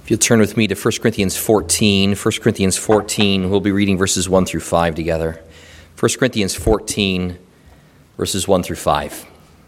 If you'll turn with me to 1 Corinthians 14. 1 Corinthians 14, we'll be reading verses 1 through 5 together. 1 Corinthians 14, verses 1 through 5.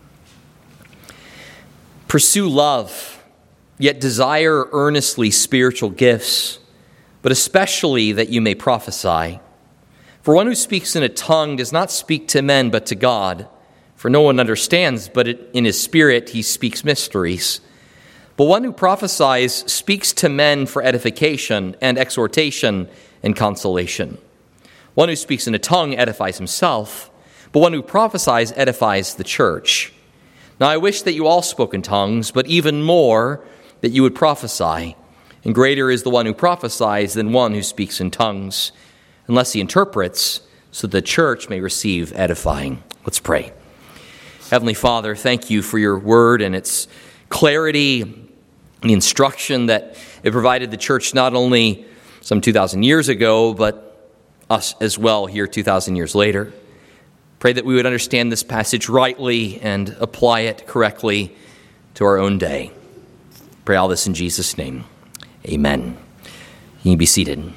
Pursue love, yet desire earnestly spiritual gifts, but especially that you may prophesy. For one who speaks in a tongue does not speak to men but to God, for no one understands, but in his spirit he speaks mysteries. But one who prophesies speaks to men for edification and exhortation and consolation. One who speaks in a tongue edifies himself, but one who prophesies edifies the church. Now I wish that you all spoke in tongues, but even more that you would prophesy. And greater is the one who prophesies than one who speaks in tongues, unless he interprets, so the church may receive edifying. Let's pray. Heavenly Father, thank you for your word and its clarity, the instruction that it provided the church not only some 2,000 years ago, but us as well here 2,000 years later. Pray that we would understand this passage rightly and apply it correctly to our own day. Pray all this in Jesus' name. Amen. You can be seated.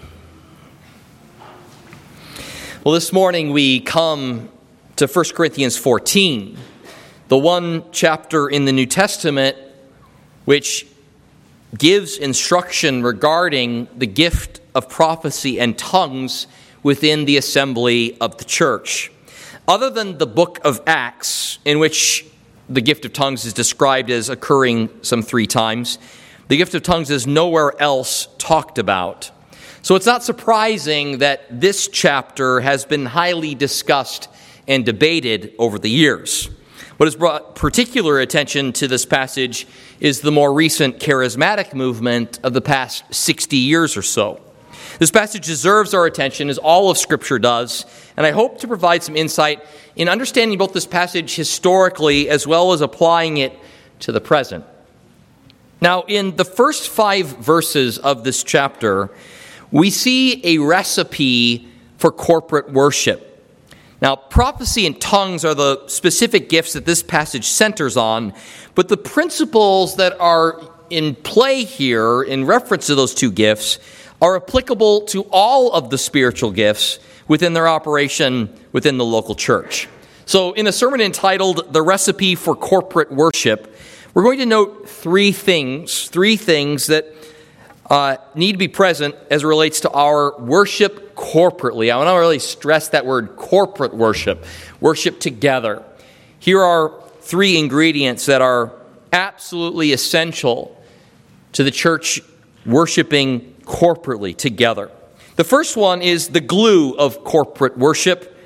Well, this morning we come to 1 Corinthians 14, the one chapter in the New Testament which gives instruction regarding the gift of prophecy and tongues within the assembly of the church. Other than the book of Acts, in which the gift of tongues is described as occurring some 3 times, the gift of tongues is nowhere else talked about. So it's not surprising that this chapter has been highly discussed and debated over the years. What has brought particular attention to this passage is the more recent charismatic movement of the past 60 years or so. This passage deserves our attention, as all of Scripture does, and I hope to provide some insight in understanding both this passage historically as well as applying it to the present. Now, in the first 5 verses of this chapter, we see a recipe for corporate worship. Now, prophecy and tongues are the specific gifts that this passage centers on, but the principles that are in play here in reference to those 2 gifts are applicable to all of the spiritual gifts within their operation within the local church. So in a sermon entitled The Recipe for Corporate Worship, we're going to note 3 things that need to be present as it relates to our worship corporately. I want to really stress that word, corporate worship together. Here are 3 ingredients that are absolutely essential to the church worshiping corporately together. The first one is the glue of corporate worship,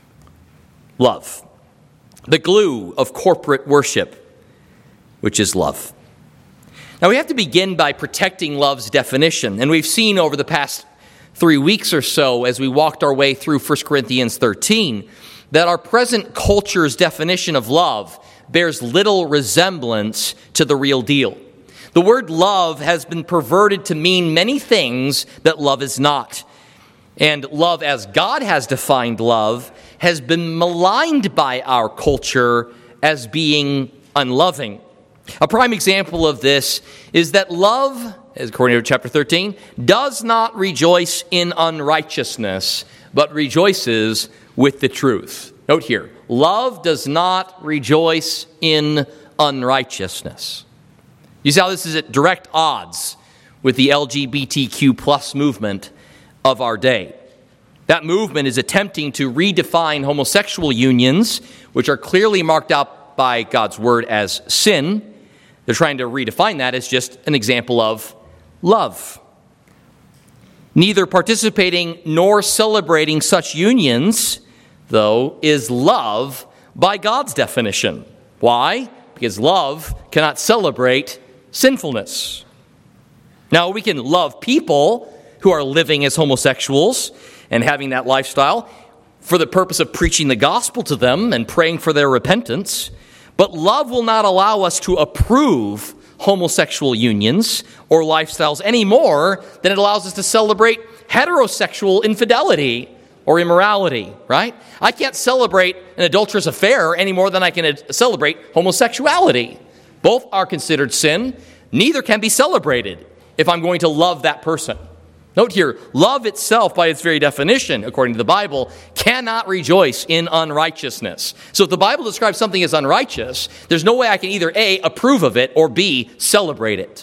love. The glue of corporate worship, which is love. Now, we have to begin by protecting love's definition. And we've seen over the past 3 weeks or so, as we walked our way through 1 Corinthians 13, that our present culture's definition of love bears little resemblance to the real deal. The word love has been perverted to mean many things that love is not. And love, as God has defined love, has been maligned by our culture as being unloving. A prime example of this is that love, as according to chapter 13, does not rejoice in unrighteousness, but rejoices with the truth. Note here, love does not rejoice in unrighteousness. You see how this is at direct odds with the LGBTQ plus movement of our day. That movement is attempting to redefine homosexual unions, which are clearly marked out by God's word as sin. They're trying to redefine that as just an example of love. Neither participating nor celebrating such unions, though, is love by God's definition. Why? Because love cannot celebrate sinfulness. Now, we can love people who are living as homosexuals and having that lifestyle for the purpose of preaching the gospel to them and praying for their repentance. But love will not allow us to approve homosexual unions or lifestyles any more than it allows us to celebrate heterosexual infidelity or immorality, right? I can't celebrate an adulterous affair any more than I can celebrate homosexuality. Both are considered sin. Neither can be celebrated. if I'm going to love that person. Note here, love itself by its very definition, according to the Bible, cannot rejoice in unrighteousness. So if the Bible describes something as unrighteous, there's no way I can either A, approve of it, or B, celebrate it.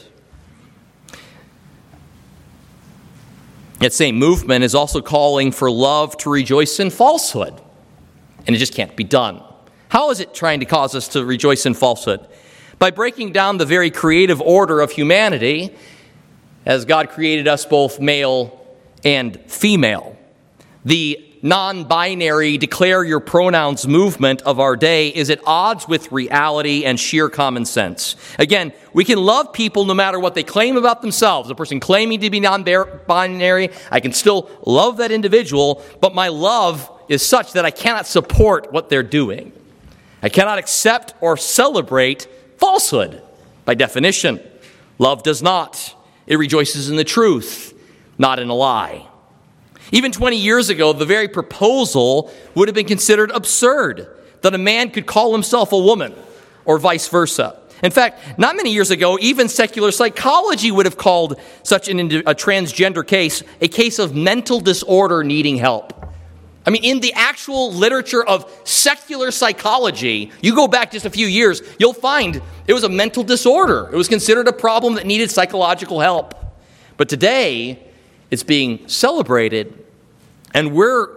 That same movement is also calling for love to rejoice in falsehood. And it just can't be done. How is it trying to cause us to rejoice in falsehood? By breaking down the very creative order of humanity, as God created us both male and female. The non-binary declare your pronouns movement of our day is at odds with reality and sheer common sense. Again, we can love people no matter what they claim about themselves. A person claiming to be non-binary, I can still love that individual, but my love is such that I cannot support what they're doing. I cannot accept or celebrate falsehood by definition. Love does not. It rejoices in the truth, not in a lie. Even 20 years ago, the very proposal would have been considered absurd, that a man could call himself a woman, or vice versa. In fact, not many years ago, even secular psychology would have called such a transgender case a case of mental disorder needing help. I mean, in the actual literature of secular psychology, you go back just a few years, you'll find it was a mental disorder. It was considered a problem that needed psychological help. But today, it's being celebrated, and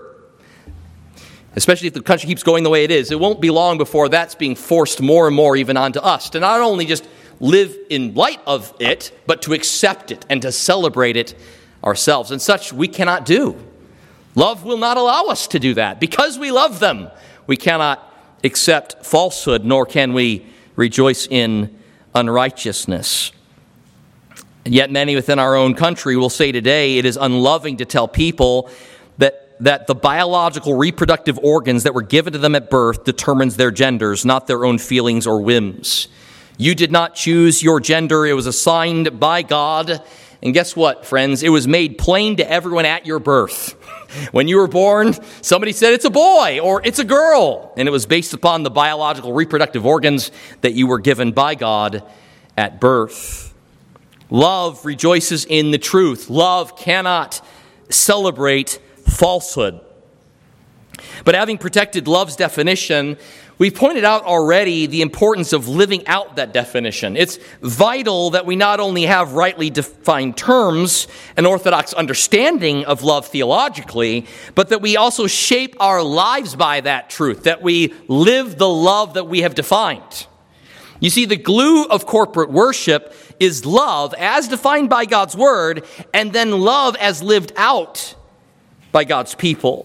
especially if the country keeps going the way it is, it won't be long before that's being forced more and more even onto us to not only just live in light of it, but to accept it and to celebrate it ourselves. And such we cannot do. Love will not allow us to do that. Because we love them, we cannot accept falsehood, nor can we rejoice in unrighteousness. And yet many within our own country will say today it is unloving to tell people that the biological reproductive organs that were given to them at birth determines their genders, not their own feelings or whims. You did not choose your gender. It was assigned by God. And guess what, friends? It was made plain to everyone at your birth. When you were born, somebody said it's a boy or it's a girl. And it was based upon the biological reproductive organs that you were given by God at birth. Love rejoices in the truth. Love cannot celebrate falsehood. But having protected love's definition, we've pointed out already the importance of living out that definition. It's vital that we not only have rightly defined terms, an orthodox understanding of love theologically, but that we also shape our lives by that truth, that we live the love that we have defined. You see, the glue of corporate worship is love as defined by God's word, and then love as lived out by God's people.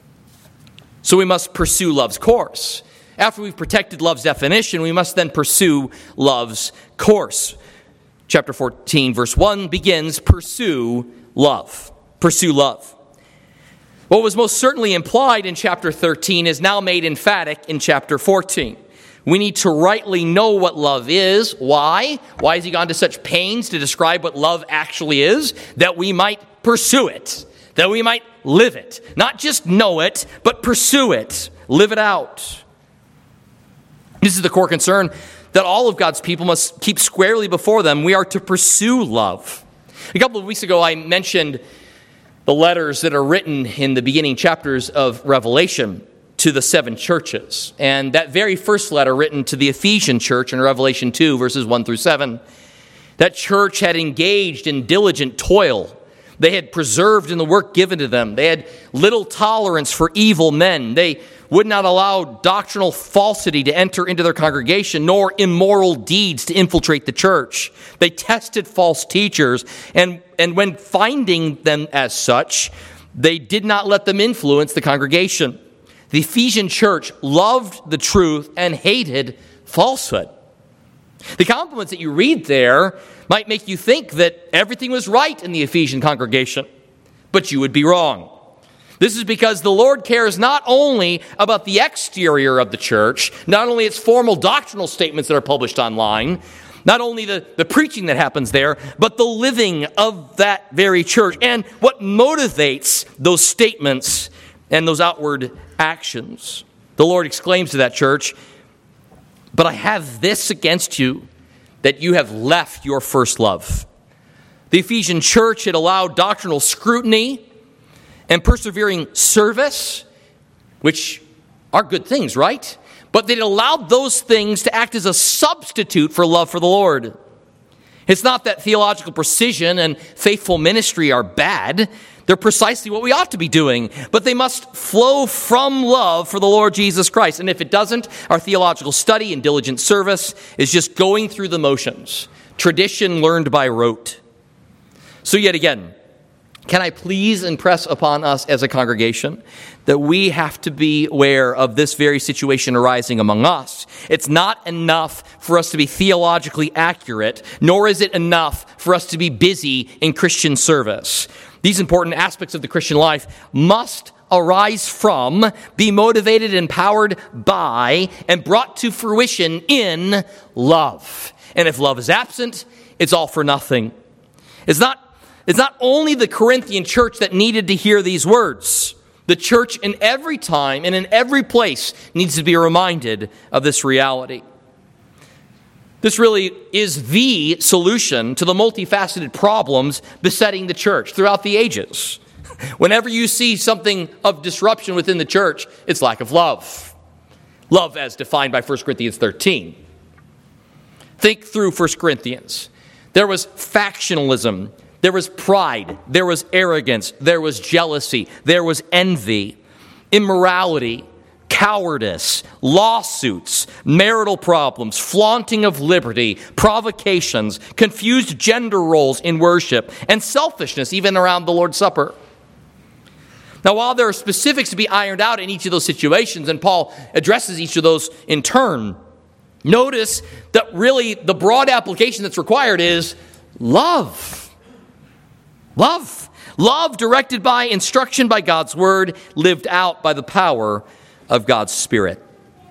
So we must pursue love's course. After we've protected love's definition, we must then pursue love's course. Chapter 14, verse 1 begins, pursue love. Pursue love. What was most certainly implied in chapter 13 is now made emphatic in chapter 14. We need to rightly know what love is. Why? Why has he gone to such pains to describe what love actually is? That we might pursue it. That we might live it. Not just know it, but pursue it. Live it out. This is the core concern that all of God's people must keep squarely before them. We are to pursue love. A couple of weeks ago, I mentioned the letters that are written in the beginning chapters of Revelation to the 7 churches. And that very first letter written to the Ephesian church in Revelation 2, verses 1 through 7, that church had engaged in diligent toil. They had persevered in the work given to them. They had little tolerance for evil men. They would not allow doctrinal falsity to enter into their congregation, nor immoral deeds to infiltrate the church. They tested false teachers, and when finding them as such, they did not let them influence the congregation. The Ephesian church loved the truth and hated falsehood. The compliments that you read there might make you think that everything was right in the Ephesian congregation, but you would be wrong. This is because the Lord cares not only about the exterior of the church, not only its formal doctrinal statements that are published online, not only the preaching that happens there, but the living of that very church and what motivates those statements and those outward actions. The Lord exclaims to that church, "But I have this against you, that you have left your first love." The Ephesian church had allowed doctrinal scrutiny and persevering service, which are good things, right? But they'd allowed those things to act as a substitute for love for the Lord. It's not that theological precision and faithful ministry are bad. They're precisely what we ought to be doing. But they must flow from love for the Lord Jesus Christ. And if it doesn't, our theological study and diligent service is just going through the motions. Tradition learned by rote. So yet again, can I please impress upon us as a congregation that we have to be aware of this very situation arising among us? It's not enough for us to be theologically accurate, nor is it enough for us to be busy in Christian service. These important aspects of the Christian life must arise from, be motivated, empowered by, and brought to fruition in love. And if love is absent, it's all for nothing. It's not only the Corinthian church that needed to hear these words. The church in every time and in every place needs to be reminded of this reality. This really is the solution to the multifaceted problems besetting the church throughout the ages. Whenever you see something of disruption within the church, it's lack of love. Love as defined by 1 Corinthians 13. Think through 1 Corinthians. There was factionalism. There was pride, there was arrogance, there was jealousy, there was envy, immorality, cowardice, lawsuits, marital problems, flaunting of liberty, provocations, confused gender roles in worship, and selfishness even around the Lord's Supper. Now, while there are specifics to be ironed out in each of those situations, and Paul addresses each of those in turn, notice that really the broad application that's required is love. Love directed by instruction by God's word, lived out by the power of God's Spirit.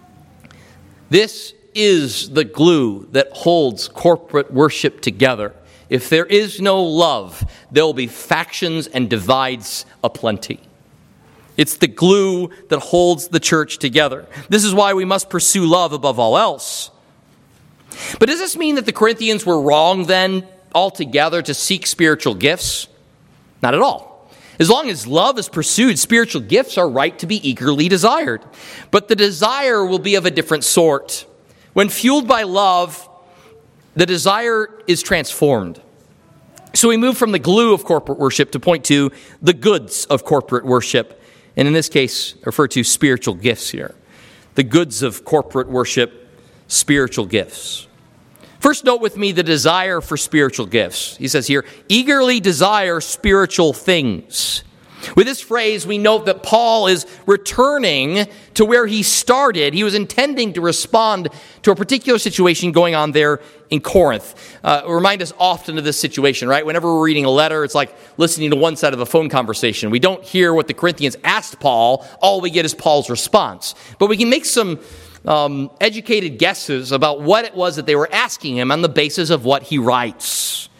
This is the glue that holds corporate worship together. If there is no love, there will be factions and divides aplenty. It's the glue that holds the church together. This is why we must pursue love above all else. But does this mean that the Corinthians were wrong then altogether to seek spiritual gifts? Not at all. As long as love is pursued, spiritual gifts are right to be eagerly desired. But the desire will be of a different sort. When fueled by love, the desire is transformed. So we move from the glue of corporate worship to point to the goods of corporate worship. And in this case, refer to spiritual gifts here. The goods of corporate worship, spiritual gifts. First, note with me the desire for spiritual gifts. He says here, eagerly desire spiritual things. With this phrase, we note that Paul is returning to where he started. He was intending to respond to a particular situation going on there in Corinth. Remind us often of this situation, right? Whenever we're reading a letter, it's like listening to one side of a phone conversation. We don't hear what the Corinthians asked Paul. All we get is Paul's response. But we can make some educated guesses about what it was that they were asking him on the basis of what he writes.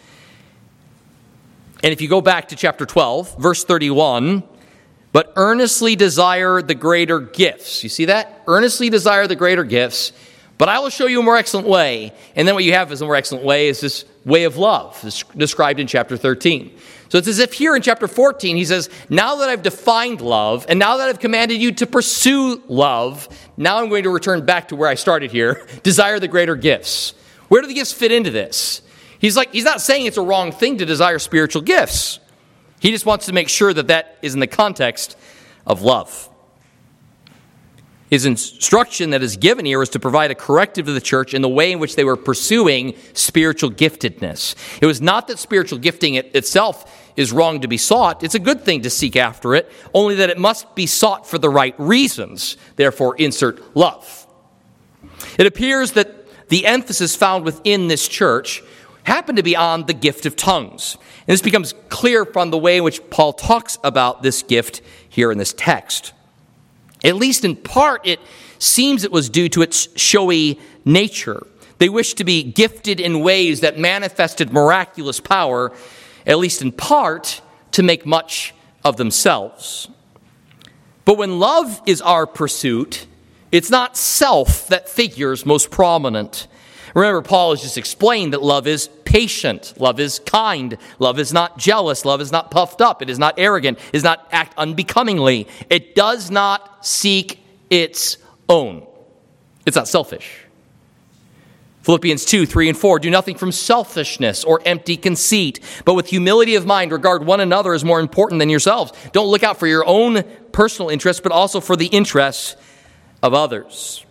And if you go back to chapter 12, verse 31, but earnestly desire the greater gifts. You see that? Earnestly desire the greater gifts, but I will show you a more excellent way. And then what you have as a more excellent way is this way of love, described in chapter 13. So it's as if here in chapter 14, he says, now that I've defined love, and now that I've commanded you to pursue love, now I'm going to return back to where I started here, desire the greater gifts. Where do the gifts fit into this? He's not saying it's a wrong thing to desire spiritual gifts. He just wants to make sure that that is in the context of love. His instruction that is given here is to provide a corrective to the church in the way in which they were pursuing spiritual giftedness. It was not that spiritual gifting itself is wrong to be sought. It's a good thing to seek after it, only that it must be sought for the right reasons. Therefore, insert love. It appears that the emphasis found within this church happened to be on the gift of tongues. And this becomes clear from the way in which Paul talks about this gift here in this text. At least in part, it seems it was due to its showy nature. They wished to be gifted in ways that manifested miraculous power, at least in part, to make much of themselves. But when love is our pursuit, it's not self that figures most prominent. Remember, Paul has just explained that love is patient. Love is kind. Love is not jealous. Love is not puffed up. It is not arrogant. It does not act unbecomingly. It does not seek its own. It's not selfish. Philippians 2, 3, and 4, do nothing from selfishness or empty conceit, but with humility of mind regard one another as more important than yourselves. Don't look out for your own personal interests, but also for the interests of others.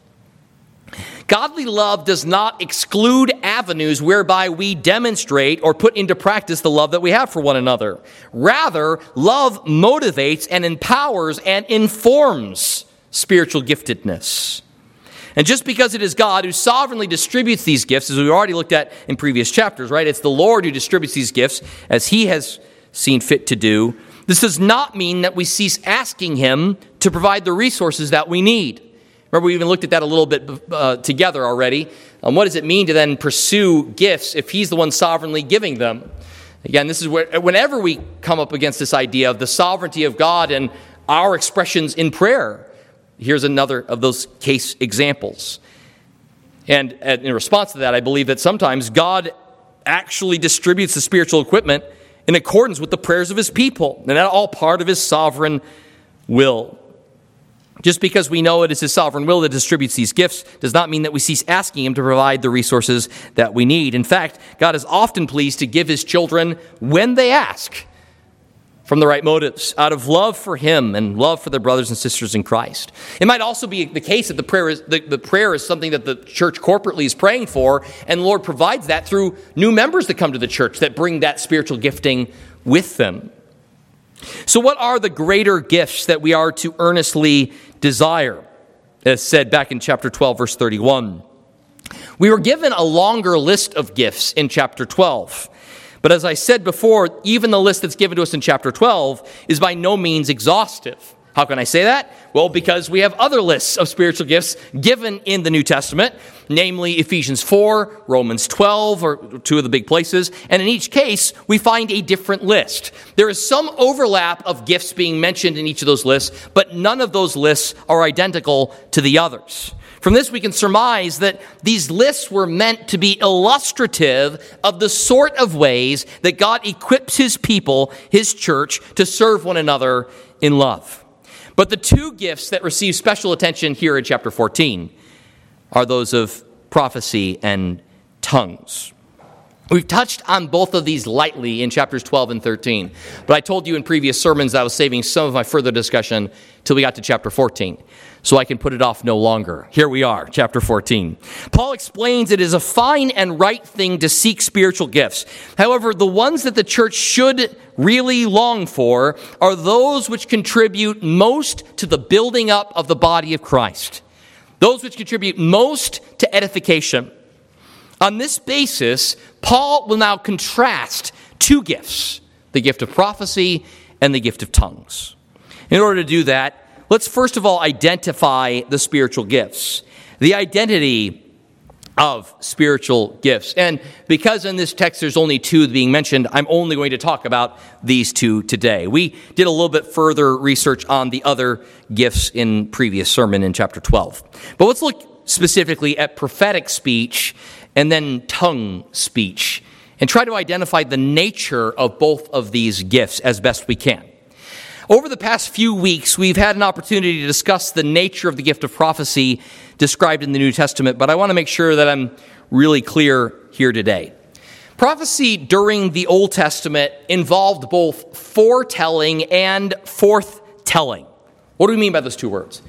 Godly love does not exclude avenues whereby we demonstrate or put into practice the love that we have for one another. Rather, love motivates and empowers and informs spiritual giftedness. And just because it is God who sovereignly distributes these gifts, as we've already looked at in previous chapters, right? It's the Lord who distributes these gifts as he has seen fit to do. This does not mean that we cease asking him to provide the resources that we need. Remember, we even looked at that a little bit together already. What does it mean to then pursue gifts if he's the one sovereignly giving them? Again, this is where, whenever we come up against this idea of the sovereignty of God and our expressions in prayer, here's another of those case examples. And in response to that, I believe that sometimes God actually distributes the spiritual equipment in accordance with the prayers of his people. And that's all part of his sovereign will. Just because we know it is his sovereign will that distributes these gifts does not mean that we cease asking him to provide the resources that we need. In fact, God is often pleased to give his children when they ask, from the right motives, out of love for him and love for their brothers and sisters in Christ. It might also be the case that the prayer is something that the church corporately is praying for, and the Lord provides that through new members that come to the church that bring that spiritual gifting with them. So what are the greater gifts that we are to earnestly desire? As said back in chapter 12, verse 31. We were given a longer list of gifts in chapter 12. But as I said before, even the list that's given to us in chapter 12 is by no means exhaustive. How can I say that? Well, because we have other lists of spiritual gifts given in the New Testament, namely Ephesians 4, Romans 12, or two of the big places. And in each case, we find a different list. There is some overlap of gifts being mentioned in each of those lists, but none of those lists are identical to the others. From this, we can surmise that these lists were meant to be illustrative of the sort of ways that God equips his people, his church, to serve one another in love. But the two gifts that receive special attention here in chapter 14 are those of prophecy and tongues. We've touched on both of these lightly in chapters 12 and 13, but I told you in previous sermons that I was saving some of my further discussion till we got to chapter 14, so I can put it off no longer. Here we are, chapter 14. Paul explains it is a fine and right thing to seek spiritual gifts. However, the ones that the church should really long for are those which contribute most to the building up of the body of Christ, those which contribute most to edification. On this basis, Paul will now contrast two gifts, the gift of prophecy and the gift of tongues. In order to do that, let's first of all identify the spiritual gifts, the identity of spiritual gifts. And because in this text there's only two being mentioned, I'm only going to talk about these two today. We did a little bit further research on the other gifts in previous sermon in chapter 12. But let's look specifically at prophetic speech and then tongue speech, and try to identify the nature of both of these gifts as best we can. Over the past few weeks, we've had an opportunity to discuss the nature of the gift of prophecy described in the New Testament, but I want to make sure that I'm really clear here today. Prophecy during the Old Testament involved both foretelling and forthtelling. What do we mean by those two words?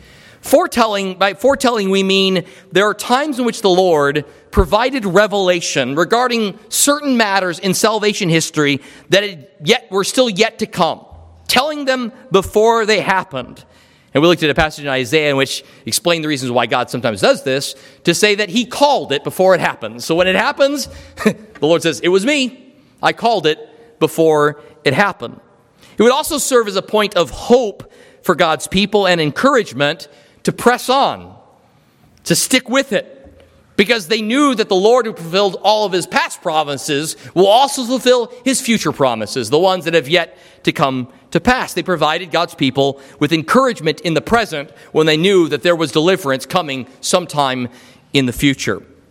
By foretelling, we mean there are times in which the Lord provided revelation regarding certain matters in salvation history that were still yet to come, telling them before they happened. And we looked at a passage in Isaiah in which explained the reasons why God sometimes does this, to say that he called it before it happens. So when it happens, the Lord says, it was me. I called it before it happened. It would also serve as a point of hope for God's people and encouragement to press on, to stick with it, because they knew that the Lord who fulfilled all of his past promises will also fulfill his future promises, the ones that have yet to come to pass. They provided God's people with encouragement in the present when they knew that there was deliverance coming sometime in the future.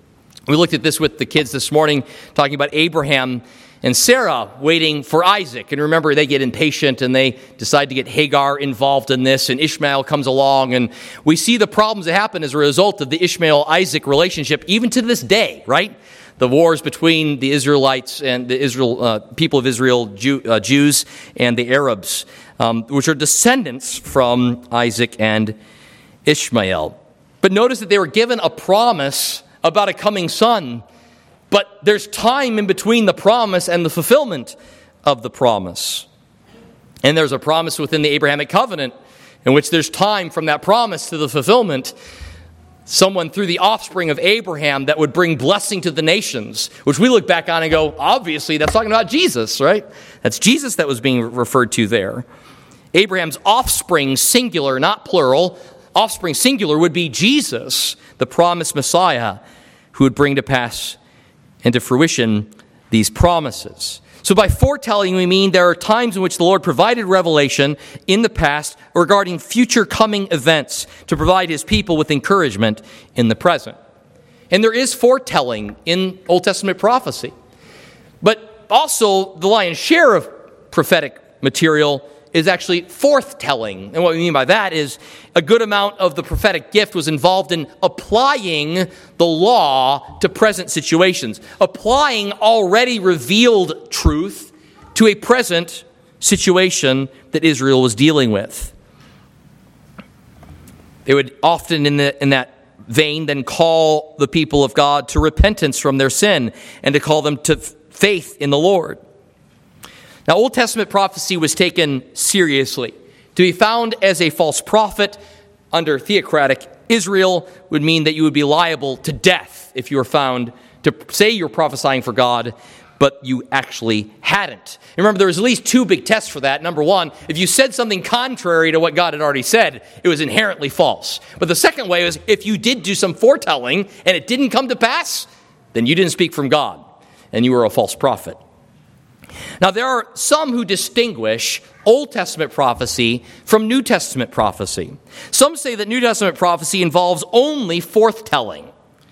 We looked at this with the kids this morning, talking about Abraham and Sarah waiting for Isaac. And remember, they get impatient and they decide to get Hagar involved in this, and Ishmael comes along. And we see the problems that happen as a result of the Ishmael-Isaac relationship, even to this day, right? The wars between the Israelites and the people of Israel, Jews, and the Arabs, which are descendants from Isaac and Ishmael. But notice that they were given a promise about a coming son, but there's time in between the promise and the fulfillment of the promise. And there's a promise within the Abrahamic covenant in which there's time from that promise to the fulfillment. Someone through the offspring of Abraham that would bring blessing to the nations, which we look back on and go, obviously that's talking about Jesus, right? That's Jesus that was being referred to there. Abraham's offspring, singular, not plural, offspring singular would be Jesus, the promised Messiah, who would bring to pass and to fruition these promises. So by foretelling, we mean there are times in which the Lord provided revelation in the past regarding future coming events to provide his people with encouragement in the present. And there is foretelling in Old Testament prophecy. But also the lion's share of prophetic material is actually forthtelling. And what we mean by that is a good amount of the prophetic gift was involved in applying the law to present situations, applying already revealed truth to a present situation that Israel was dealing with. They would often in that vein then call the people of God to repentance from their sin and to call them to faith in the Lord. Now, Old Testament prophecy was taken seriously. To be found as a false prophet under theocratic Israel would mean that you would be liable to death if you were found to say you're prophesying for God, but you actually hadn't. And remember, there was at least two big tests for that. Number one, if you said something contrary to what God had already said, it was inherently false. But the second way was if you did do some foretelling and it didn't come to pass, then you didn't speak from God and you were a false prophet. Now, there are some who distinguish Old Testament prophecy from New Testament prophecy. Some say that New Testament prophecy involves only forthtelling.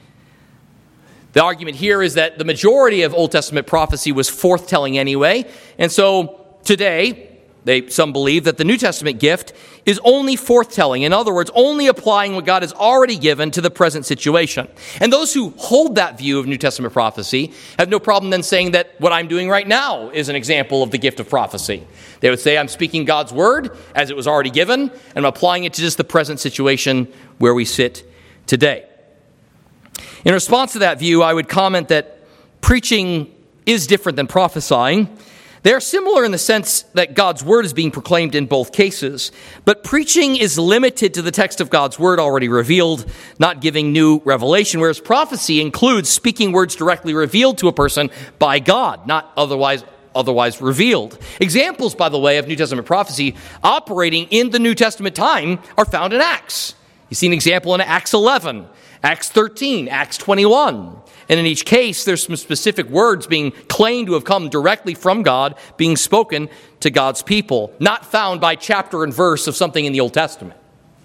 The argument here is that the majority of Old Testament prophecy was forthtelling anyway, and so today, some believe that the New Testament gift is only forthtelling. In other words, only applying what God has already given to the present situation. And those who hold that view of New Testament prophecy have no problem then saying that what I'm doing right now is an example of the gift of prophecy. They would say I'm speaking God's word as it was already given, and I'm applying it to just the present situation where we sit today. In response to that view, I would comment that preaching is different than prophesying. They are similar in the sense that God's word is being proclaimed in both cases, but preaching is limited to the text of God's word already revealed, not giving new revelation, whereas prophecy includes speaking words directly revealed to a person by God, not otherwise revealed. Examples, by the way, of New Testament prophecy operating in the New Testament time are found in Acts. You see an example in Acts 11, Acts 13, Acts 21. And in each case, there's some specific words being claimed to have come directly from God, being spoken to God's people, not found by chapter and verse of something in the Old Testament.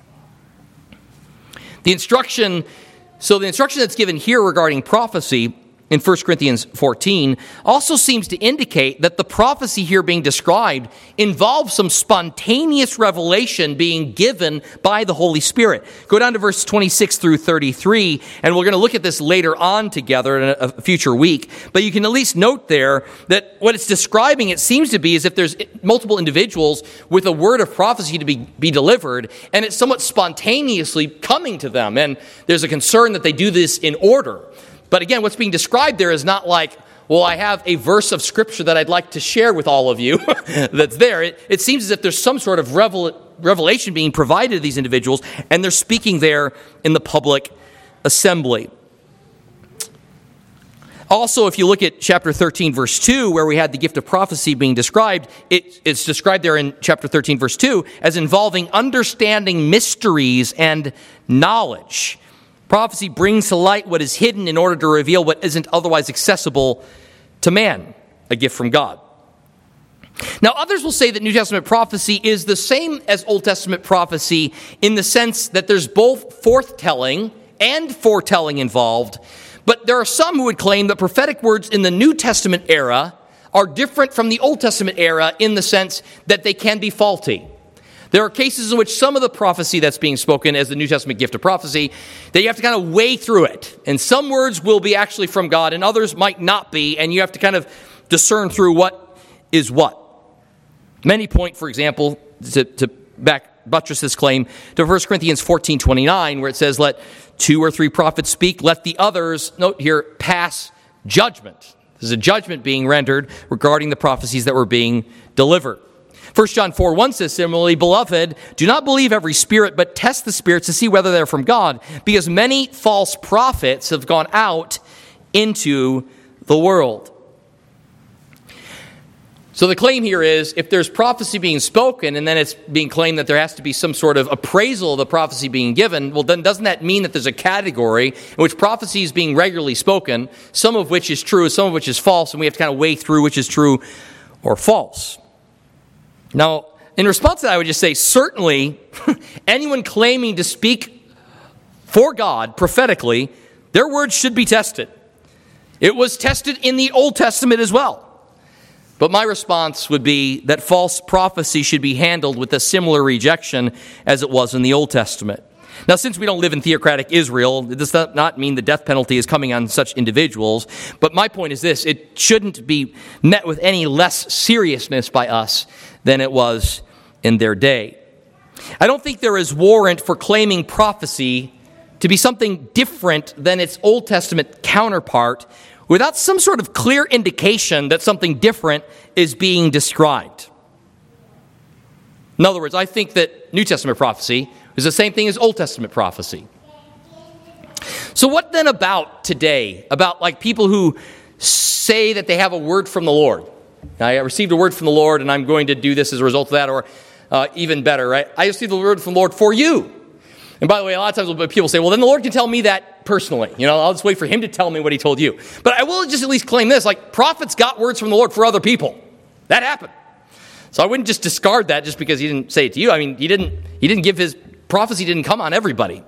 The instruction that's given here regarding prophecy in 1 Corinthians 14 also seems to indicate that the prophecy here being described involves some spontaneous revelation being given by the Holy Spirit. Go down to verse 26 through 33, and we're going to look at this later on together in a future week. But you can at least note there that what it's describing, it seems to be, is if there's multiple individuals with a word of prophecy to be delivered, and it's somewhat spontaneously coming to them. And there's a concern that they do this in order. But again, what's being described there is not like, well, I have a verse of Scripture that I'd like to share with all of you that's there. It seems as if there's some sort of revelation being provided to these individuals, and they're speaking there in the public assembly. Also, if you look at chapter 13, verse 2, where we had the gift of prophecy being described, it's described there in chapter 13, verse 2, as involving understanding mysteries and knowledge. Prophecy brings to light what is hidden in order to reveal what isn't otherwise accessible to man, a gift from God. Now, others will say that New Testament prophecy is the same as Old Testament prophecy in the sense that there's both forthtelling and foretelling involved, But there are some who would claim that prophetic words in the New Testament era are different from the Old Testament era in the sense that they can be faulty. There are cases in which some of the prophecy that's being spoken as the New Testament gift of prophecy, that you have to kind of weigh through it. And some words will be actually from God and others might not be, and you have to kind of discern through what is what. Many point, for example, to buttress this claim, to 1 Corinthians 14:29, where it says, let 2 or 3 prophets speak, let the others, note here, pass judgment. There's a judgment being rendered regarding the prophecies that were being delivered. 1 John 4:1 says similarly, beloved, do not believe every spirit, but test the spirits to see whether they're from God, because many false prophets have gone out into the world. So the claim here is, if there's prophecy being spoken and then it's being claimed that there has to be some sort of appraisal of the prophecy being given, well then doesn't that mean that there's a category in which prophecy is being regularly spoken, some of which is true, some of which is false, and we have to kind of weigh through which is true or false? Now, in response to that, I would just say, certainly, anyone claiming to speak for God prophetically, their words should be tested. It was tested in the Old Testament as well. But my response would be that false prophecy should be handled with a similar rejection as it was in the Old Testament. Now, since we don't live in theocratic Israel, it does not mean the death penalty is coming on such individuals. But my point is this, it shouldn't be met with any less seriousness by us than it was in their day. I don't think there is warrant for claiming prophecy to be something different than its Old Testament counterpart without some sort of clear indication that something different is being described. In other words, I think that New Testament prophecy is the same thing as Old Testament prophecy. So what then about today? About like people who say that they have a word from the Lord. I received a word from the Lord and I'm going to do this as a result of that, or even better, right? I received the word from the Lord for you. And by the way, a lot of times people say, well, then the Lord can tell me that personally. I'll just wait for him to tell me what he told you. But I will just at least claim this, like prophets got words from the Lord for other people. That happened. So I wouldn't just discard that just because he didn't say it to you. I mean, he didn't give his prophecy, didn't come on everybody.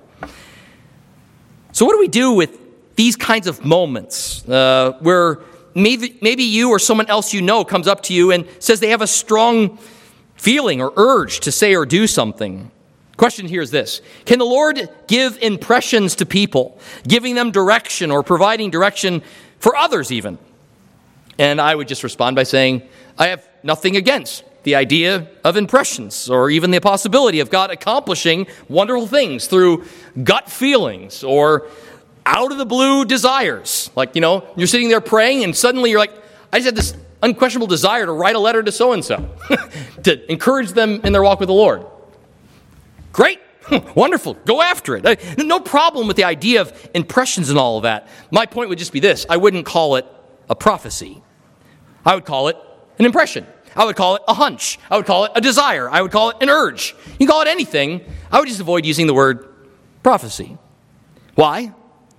So what do we do with these kinds of moments where maybe you or someone else comes up to you and says they have a strong feeling or urge to say or do something? The question here is this: can the Lord give impressions to people, giving them direction or providing direction for others even? And I would just respond by saying, I have nothing against the idea of impressions or even the possibility of God accomplishing wonderful things through gut feelings or out-of-the-blue desires. Like, you're sitting there praying and suddenly you're like, I just had this unquestionable desire to write a letter to so-and-so to encourage them in their walk with the Lord. Great. Wonderful. Go after it. No problem with the idea of impressions and all of that. My point would just be this. I wouldn't call it a prophecy. I would call it an impression. I would call it a hunch. I would call it a desire. I would call it an urge. You can call it anything. I would just avoid using the word prophecy. Why?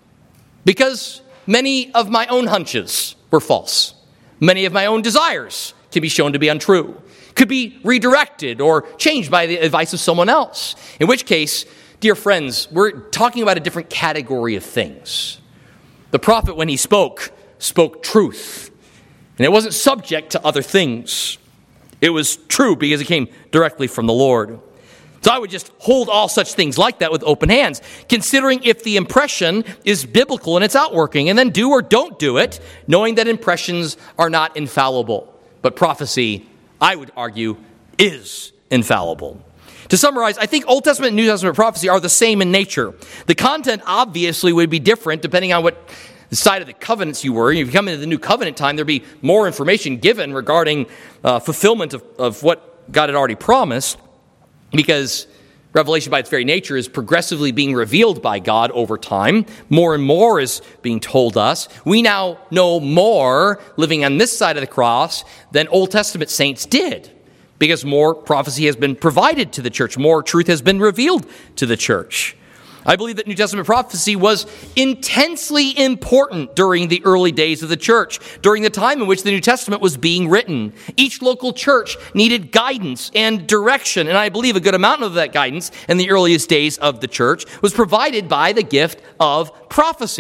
Because many of my own hunches were false. Many of my own desires can be shown to be untrue, could be redirected or changed by the advice of someone else. In which case, dear friends, we're talking about a different category of things. The prophet, when he spoke truth. And it wasn't subject to other things. It was true because it came directly from the Lord. So I would just hold all such things like that with open hands, considering if the impression is biblical in its outworking, and then do or don't do it, knowing that impressions are not infallible. But prophecy, I would argue, is infallible. To summarize, I think Old Testament and New Testament prophecy are the same in nature. The content obviously would be different depending on what side of the covenants you were. If you come into the new covenant time, there'd be more information given regarding fulfillment of what God had already promised, because Revelation by its very nature is progressively being revealed by God over time. More and more is being told us. We now know more living on this side of the cross than Old Testament saints did, because more prophecy has been provided to the church. More truth has been revealed to the church. I believe that New Testament prophecy was intensely important during the early days of the church, during the time in which the New Testament was being written. Each local church needed guidance and direction, and I believe a good amount of that guidance in the earliest days of the church was provided by the gift of prophecy.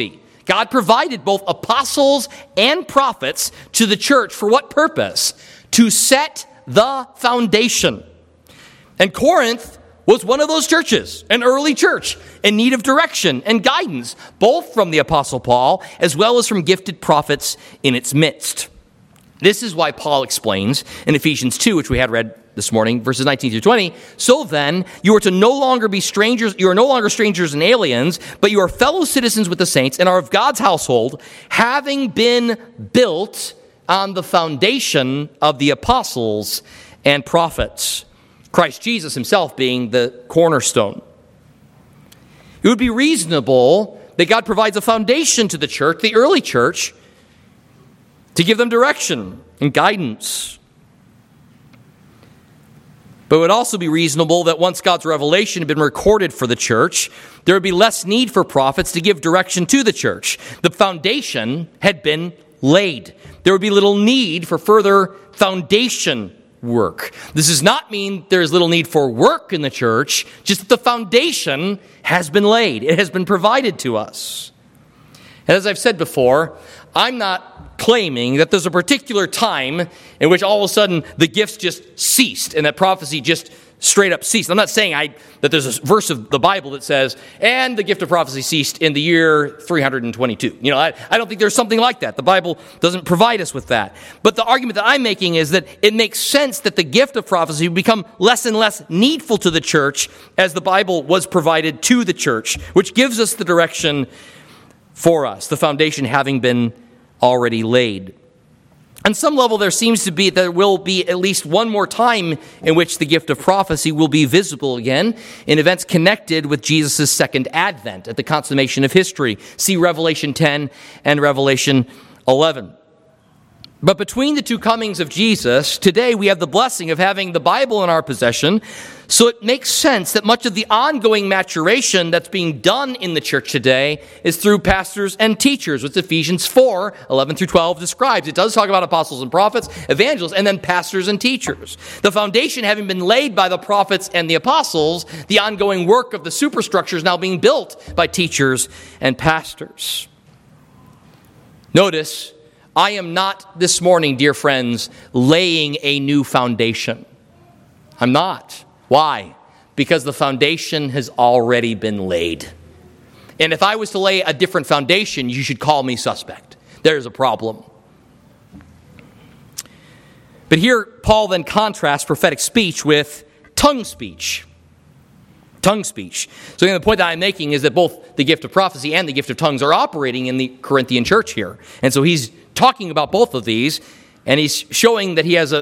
God provided both apostles and prophets to the church for what purpose? To set the foundation. And Corinth was one of those churches, an early church in need of direction and guidance, both from the Apostle Paul as well as from gifted prophets in its midst. This is why Paul explains in Ephesians 2, which we had read this morning, verses 19 through 20, so then you are to no longer be strangers, you are no longer strangers and aliens, but you are fellow citizens with the saints and are of God's household, having been built on the foundation of the apostles and prophets, Christ Jesus himself being the cornerstone. It would be reasonable that God provides a foundation to the church, the early church, to give them direction and guidance. But it would also be reasonable that once God's revelation had been recorded for the church, there would be less need for prophets to give direction to the church. The foundation had been laid. There would be little need for further foundation work. This does not mean there is little need for work in the church, just that the foundation has been laid. It has been provided to us. And as I've said before, I'm not claiming that there's a particular time in which all of a sudden the gifts just ceased and that prophecy just straight up ceased. I'm not saying that there's a verse of the Bible that says, and the gift of prophecy ceased in the year 322. I don't think there's something like that. The Bible doesn't provide us with that. But the argument that I'm making is that it makes sense that the gift of prophecy would become less and less needful to the church as the Bible was provided to the church, which gives us the direction for us, the foundation having been already laid. On some level, there will be at least one more time in which the gift of prophecy will be visible again in events connected with Jesus' second advent at the consummation of history. See Revelation 10 and Revelation 11. But between the two comings of Jesus, today we have the blessing of having the Bible in our possession, so it makes sense that much of the ongoing maturation that's being done in the church today is through pastors and teachers, which Ephesians 4, 11 through 12 describes. It does talk about apostles and prophets, evangelists, and then pastors and teachers. The foundation having been laid by the prophets and the apostles, the ongoing work of the superstructure is now being built by teachers and pastors. Notice, I am not this morning, dear friends, laying a new foundation. I'm not. Why? Because the foundation has already been laid. And if I was to lay a different foundation, you should call me suspect. There's a problem. But here, Paul then contrasts prophetic speech with tongue speech. Tongue speech. So the point that I'm making is that both the gift of prophecy and the gift of tongues are operating in the Corinthian church here. And so he's talking about both of these, and he's showing that he has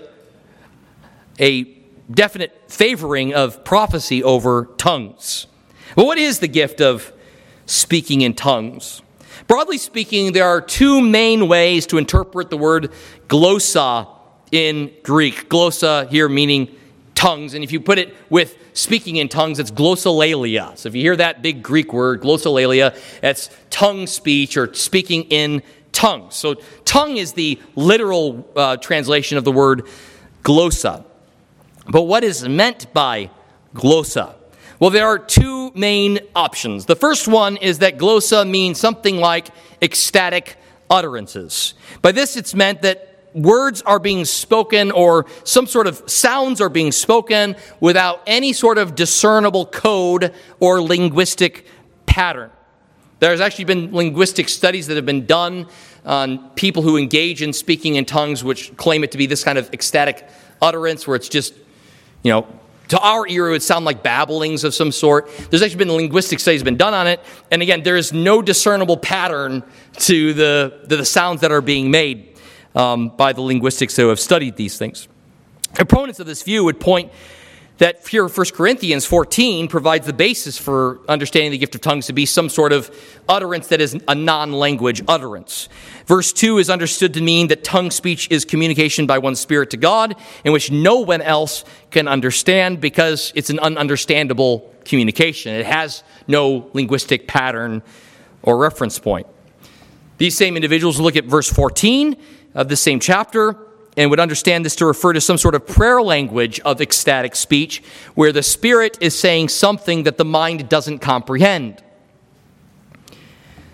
a definite favoring of prophecy over tongues. But what is the gift of speaking in tongues? Broadly speaking, there are two main ways to interpret the word glossa in Greek. Glossa here meaning tongues, and if you put it with speaking in tongues, it's glossolalia. So if you hear that big Greek word, glossolalia, that's tongue speech or speaking in tongues. So tongue is the literal translation of the word glossa. But what is meant by glossa? Well, there are two main options. The first one is that glossa means something like ecstatic utterances. By this, it's meant that words are being spoken or some sort of sounds are being spoken without any sort of discernible code or linguistic pattern. There's actually been linguistic studies that have been done on people who engage in speaking in tongues, which claim it to be this kind of ecstatic utterance where it's just, to our ear, it would sound like babblings of some sort. There's actually been linguistic studies been done on it. And again, there is no discernible pattern to the sounds that are being made by the linguistics who have studied these things. Opponents of this view would point that here 1 Corinthians 14 provides the basis for understanding the gift of tongues to be some sort of utterance that is a non-language utterance. Verse 2 is understood to mean that tongue speech is communication by one spirit to God, in which no one else can understand because it's an ununderstandable communication. It has no linguistic pattern or reference point. These same individuals look at verse 14 of the same chapter and would understand this to refer to some sort of prayer language of ecstatic speech where the Spirit is saying something that the mind doesn't comprehend.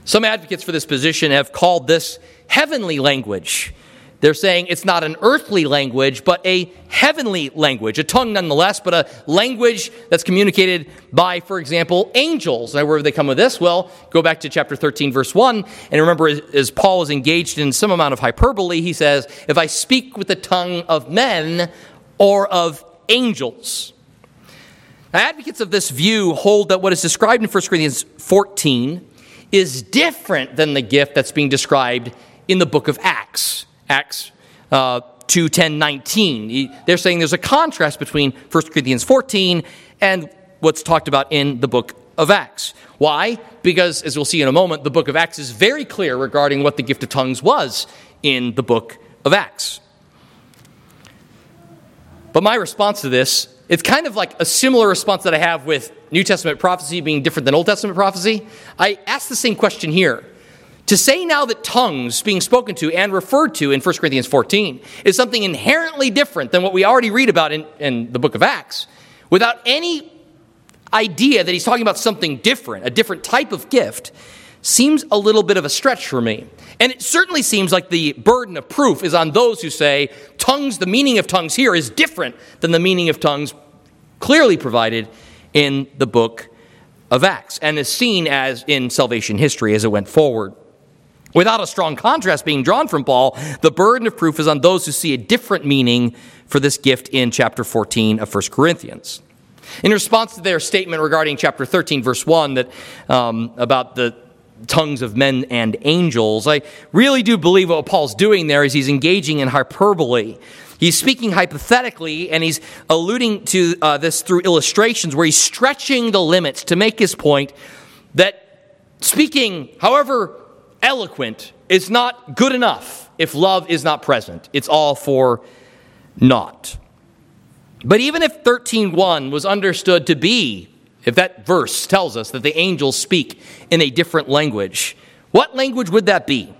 Some advocates for this position have called this heavenly language. They're saying it's not an earthly language, but a heavenly language, a tongue nonetheless, but a language that's communicated by, for example, angels. Now, where do they come with this? Well, go back to chapter 13, verse 1, and remember, as Paul is engaged in some amount of hyperbole, he says, if I speak with the tongue of men or of angels. Now, advocates of this view hold that what is described in 1 Corinthians 14 is different than the gift that's being described in the book of Acts. Acts 2, 10, 19. They're saying there's a contrast between 1 Corinthians 14 and what's talked about in the book of Acts. Why? Because, as we'll see in a moment, the book of Acts is very clear regarding what the gift of tongues was in the book of Acts. But my response to this, it's kind of like a similar response that I have with New Testament prophecy being different than Old Testament prophecy. I ask the same question here. To say now that tongues being spoken to and referred to in 1 Corinthians 14 is something inherently different than what we already read about in the book of Acts, without any idea that he's talking about something different, a different type of gift, seems a little bit of a stretch for me. And it certainly seems like the burden of proof is on those who say tongues, the meaning of tongues here is different than the meaning of tongues clearly provided in the book of Acts and is seen as in salvation history as it went forward. Without a strong contrast being drawn from Paul, the burden of proof is on those who see a different meaning for this gift in chapter 14 of 1 Corinthians. In response to their statement regarding chapter 13, verse 1, that about the tongues of men and angels, I really do believe what Paul's doing there is he's engaging in hyperbole. He's speaking hypothetically, and he's alluding to this through illustrations where he's stretching the limits to make his point that speaking, however eloquent, is not good enough if love is not present. It's all for naught. But even if 13:1 was understood to be, if that verse tells us that the angels speak in a different language, what language would that be?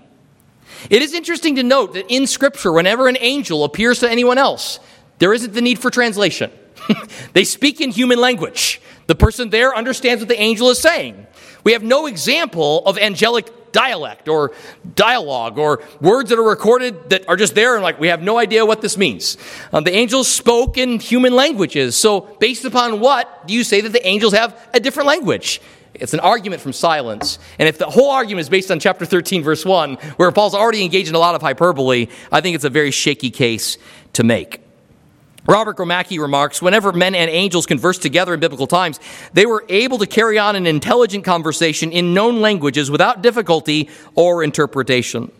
It is interesting to note that in Scripture, whenever an angel appears to anyone else, there isn't the need for translation. They speak in human language. The person there understands what the angel is saying. We have no example of angelic dialect or dialogue or words that are recorded that are just there and we have no idea what this means. The angels spoke in human languages. So based upon what do you say that the angels have a different language? It's an argument from silence. And if the whole argument is based on chapter 13, verse 1, where Paul's already engaged in a lot of hyperbole, I think it's a very shaky case to make. Robert Gromacki remarks, whenever men and angels conversed together in biblical times, they were able to carry on an intelligent conversation in known languages without difficulty or interpretation.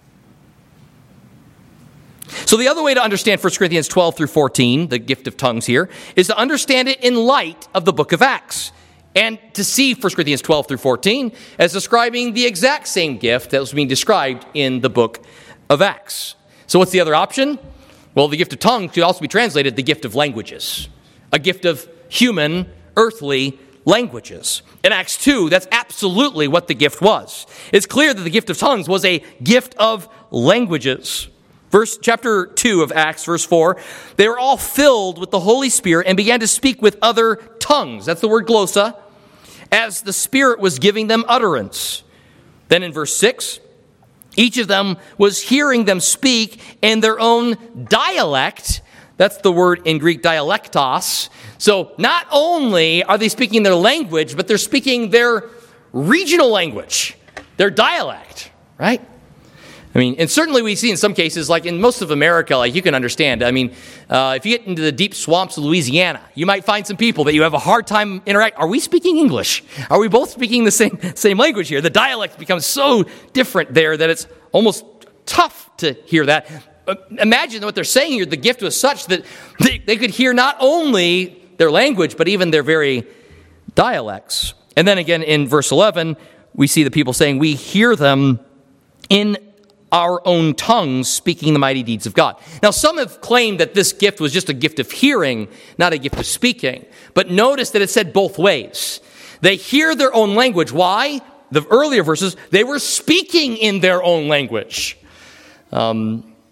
So the other way to understand 1 Corinthians 12 through 14, the gift of tongues here, is to understand it in light of the book of Acts. And to see 1 Corinthians 12 through 14 as describing the exact same gift that was being described in the book of Acts. So what's the other option? Well, the gift of tongues could also be translated the gift of languages, a gift of human, earthly languages. In Acts 2, that's absolutely what the gift was. It's clear that the gift of tongues was a gift of languages. Chapter 2 of Acts, verse 4, they were all filled with the Holy Spirit and began to speak with other tongues. That's the word glossa, as the Spirit was giving them utterance. Then in verse 6, each of them was hearing them speak in their own dialect. That's the word in Greek, dialectos. So not only are they speaking their language, but they're speaking their regional language, their dialect, right? I mean, and certainly we see in some cases, like in most of America, like you can understand. I mean, if you get into the deep swamps of Louisiana, you might find some people that you have a hard time interacting. Are we speaking English? Are we both speaking the same language here? The dialect becomes so different there that it's almost tough to hear that. Imagine what they're saying here. The gift was such that they could hear not only their language, but even their very dialects. And then again in verse 11, we see the people saying, we hear them in our own tongues speaking the mighty deeds of God. Now, some have claimed that this gift was just a gift of hearing, not a gift of speaking. But notice that it said both ways. They hear their own language. Why? The earlier verses, they were speaking in their own language.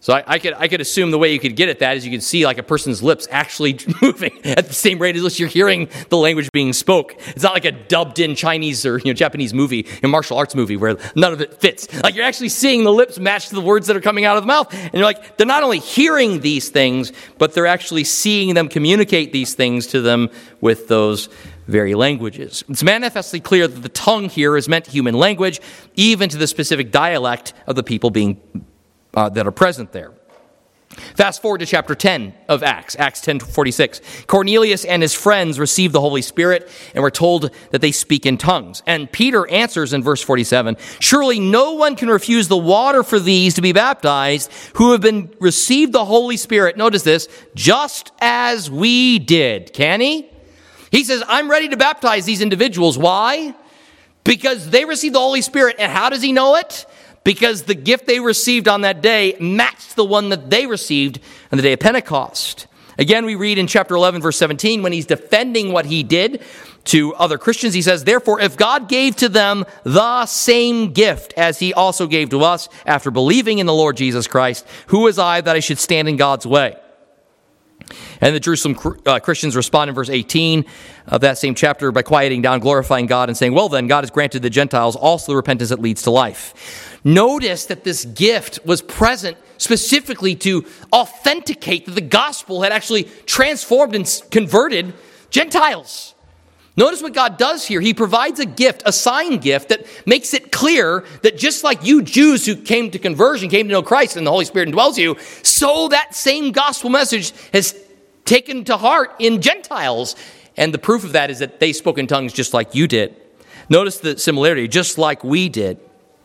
So I could assume the way you could get at that is you could see like a person's lips actually moving at the same rate as you're hearing the language being spoke. It's not like a dubbed-in Chinese or Japanese movie, martial arts movie where none of it fits. Like you're actually seeing the lips match the words that are coming out of the mouth. And you're like, they're not only hearing these things, but they're actually seeing them communicate these things to them with those very languages. It's manifestly clear that the tongue here is meant human language, even to the specific dialect of the people that are present there. Fast forward to chapter 10 of Acts 10:46. Cornelius and his friends received the Holy Spirit and were told that they speak in tongues. And Peter answers in verse 47, "Surely no one can refuse the water for these to be baptized who have been received the Holy Spirit," notice this, "just as we did." Can he? He says, I'm ready to baptize these individuals. Why? Because they received the Holy Spirit. And how does he know it? Because the gift they received on that day matched the one that they received on the day of Pentecost. Again, we read in chapter 11, verse 17, when he's defending what he did to other Christians, he says, "Therefore, if God gave to them the same gift as he also gave to us after believing in the Lord Jesus Christ, who was I that I should stand in God's way?" And the Jerusalem Christians respond in verse 18 of that same chapter by quieting down, glorifying God, and saying, "Well then, God has granted the Gentiles also the repentance that leads to life." Notice that this gift was present specifically to authenticate that the gospel had actually transformed and converted Gentiles. Notice what God does here. He provides a gift, a sign gift, that makes it clear that just like you Jews who came to conversion, came to know Christ and the Holy Spirit indwells you, so that same gospel message has taken to heart in Gentiles. And the proof of that is that they spoke in tongues just like you did. Notice the similarity, just like we did.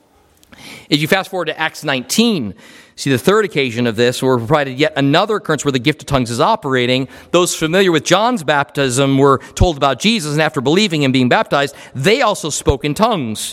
If you fast forward to Acts 19, see the third occasion of this, where we're provided yet another occurrence where the gift of tongues is operating. Those familiar with John's baptism were told about Jesus, and after believing and being baptized, they also spoke in tongues.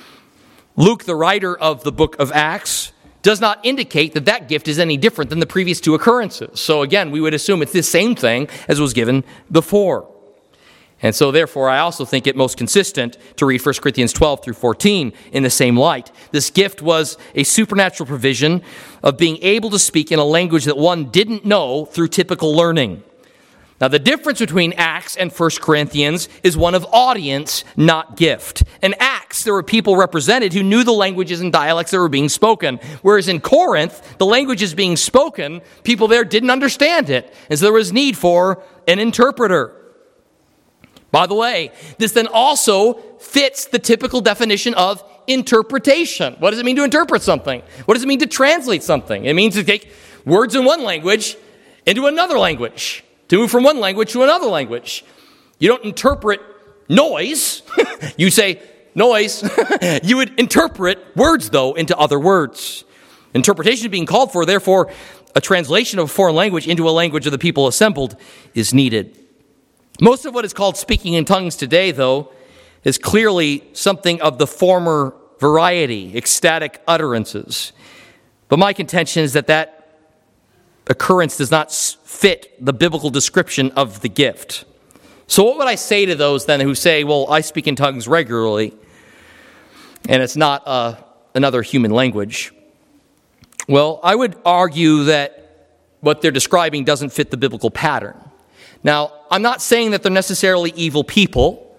Luke, the writer of the book of Acts, does not indicate that that gift is any different than the previous two occurrences. So again, we would assume it's the same thing as was given before. And so therefore, I also think it most consistent to read 1 Corinthians 12 through 14 in the same light. This gift was a supernatural provision of being able to speak in a language that one didn't know through typical learning. Now, the difference between Acts and 1 Corinthians is one of audience, not gift. In Acts, there were people represented who knew the languages and dialects that were being spoken, whereas in Corinth, the languages being spoken, people there didn't understand it, and so there was need for an interpreter. By the way, this then also fits the typical definition of interpretation. What does it mean to interpret something? What does it mean to translate something? It means to take words in one language into another language, to move from one language to another language. You don't interpret noise. You say noise. You would interpret words, though, into other words. Interpretation being called for, therefore, a translation of a foreign language into a language of the people assembled is needed. Most of what is called speaking in tongues today, though, is clearly something of the former variety, ecstatic utterances. But my contention is that occurrence does not fit the biblical description of the gift. So what would I say to those then who say, well, I speak in tongues regularly, and it's not another human language? Well, I would argue that what they're describing doesn't fit the biblical pattern. Now, I'm not saying that they're necessarily evil people,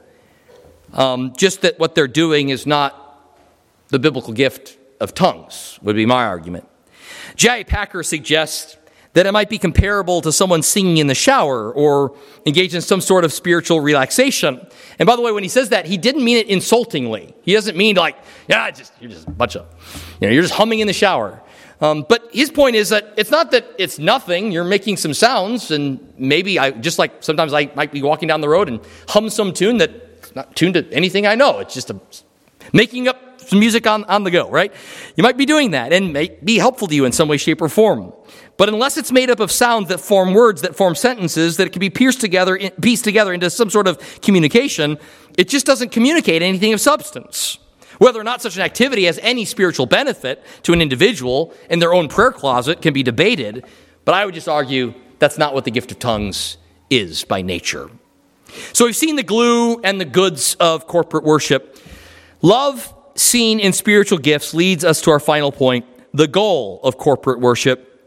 just that what they're doing is not the biblical gift of tongues, would be my argument. J.I. Packer suggests that it might be comparable to someone singing in the shower or engaged in some sort of spiritual relaxation. And by the way, when he says that, he didn't mean it insultingly. He doesn't mean like, you're just a bunch of, you're just humming in the shower. But his point is that it's not that it's nothing. You're making some sounds, and maybe sometimes I might be walking down the road and hum some tune that's not tuned to anything I know. It's just making up some music on the go, right? You might be doing that and may be helpful to you in some way, shape, or form. But unless it's made up of sounds that form words, that form sentences, that it can be pieced together into some sort of communication, it just doesn't communicate anything of substance. Whether or not such an activity has any spiritual benefit to an individual in their own prayer closet can be debated, but I would just argue that's not what the gift of tongues is by nature. So we've seen the glue and the goods of corporate worship. Love seen in spiritual gifts leads us to our final point, the goal of corporate worship,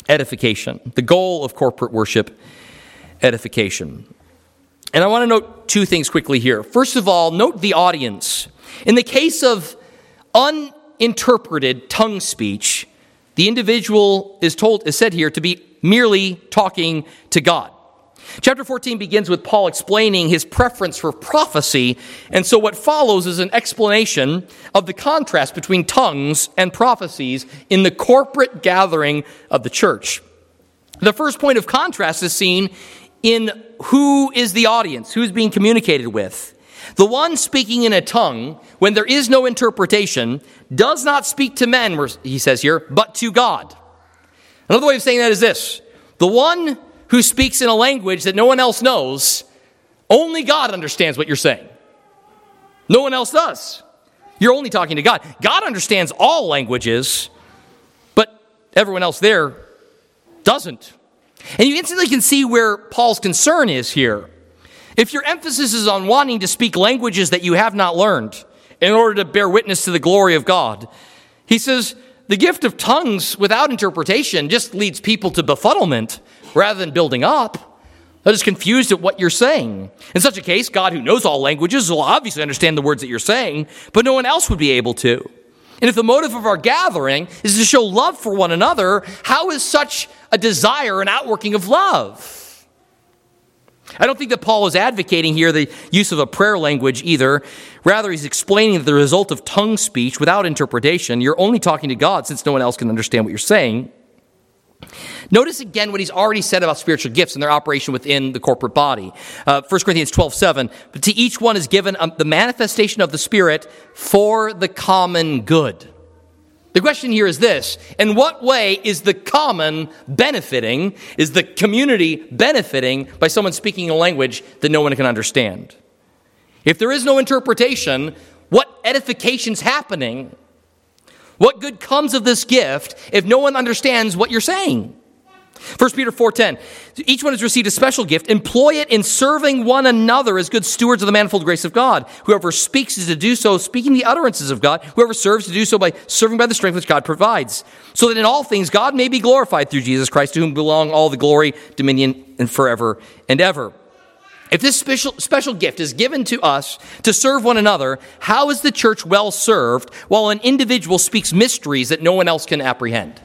edification. The goal of corporate worship, edification. And I want to note two things quickly here. First of all, note the audience. In the case of uninterpreted tongue speech, the individual is said here to be merely talking to God. Chapter 14 begins with Paul explaining his preference for prophecy, and so what follows is an explanation of the contrast between tongues and prophecies in the corporate gathering of the church. The first point of contrast is seen in who is the audience, who's being communicated with. The one speaking in a tongue, when there is no interpretation, does not speak to men, he says here, but to God. Another way of saying that is this: the one who speaks in a language that no one else knows, only God understands what you're saying. No one else does. You're only talking to God. God understands all languages, but everyone else there doesn't. And you instantly can see where Paul's concern is here. If your emphasis is on wanting to speak languages that you have not learned in order to bear witness to the glory of God, he says the gift of tongues without interpretation just leads people to befuddlement rather than building up. They're just confused at what you're saying. In such a case, God, who knows all languages, will obviously understand the words that you're saying, but no one else would be able to. And if the motive of our gathering is to show love for one another, how is such a desire an outworking of love? I don't think that Paul is advocating here the use of a prayer language either. Rather, he's explaining that the result of tongue speech without interpretation, you're only talking to God since no one else can understand what you're saying. Notice again what he's already said about spiritual gifts and their operation within the corporate body. 1 Corinthians 12:7, but to each one is given the manifestation of the Spirit for the common good. The question here is this: in what way is the common benefiting, is the community benefiting by someone speaking a language that no one can understand? If there is no interpretation, what edification's happening? What good comes of this gift if no one understands what you're saying? 1 Peter 4:10, each one has received a special gift. Employ it in serving one another as good stewards of the manifold grace of God. Whoever speaks is to do so, speaking the utterances of God. Whoever serves to do so by serving by the strength which God provides. So that in all things God may be glorified through Jesus Christ, to whom belong all the glory, dominion, and forever and ever. If this special gift is given to us to serve one another, how is the church well served while an individual speaks mysteries that no one else can apprehend?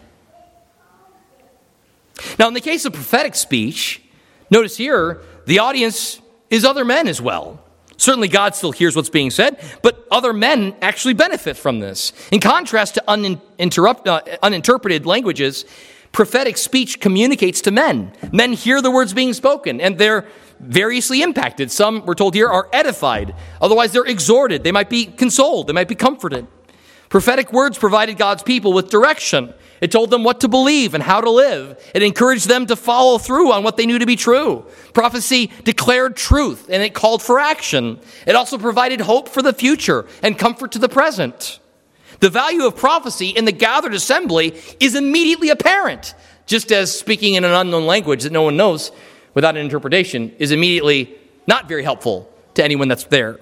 Now, in the case of prophetic speech, notice here, the audience is other men as well. Certainly God still hears what's being said, but other men actually benefit from this. In contrast to uninterpreted languages, prophetic speech communicates to men. Men hear the words being spoken, and they're variously impacted. Some, we're told here, are edified. Otherwise, they're exhorted. They might be consoled. They might be comforted. Prophetic words provided God's people with direction. It told them what to believe and how to live. It encouraged them to follow through on what they knew to be true. Prophecy declared truth, and it called for action. It also provided hope for the future and comfort to the present. The value of prophecy in the gathered assembly is immediately apparent, just as speaking in an unknown language that no one knows without an interpretation is immediately not very helpful to anyone that's there.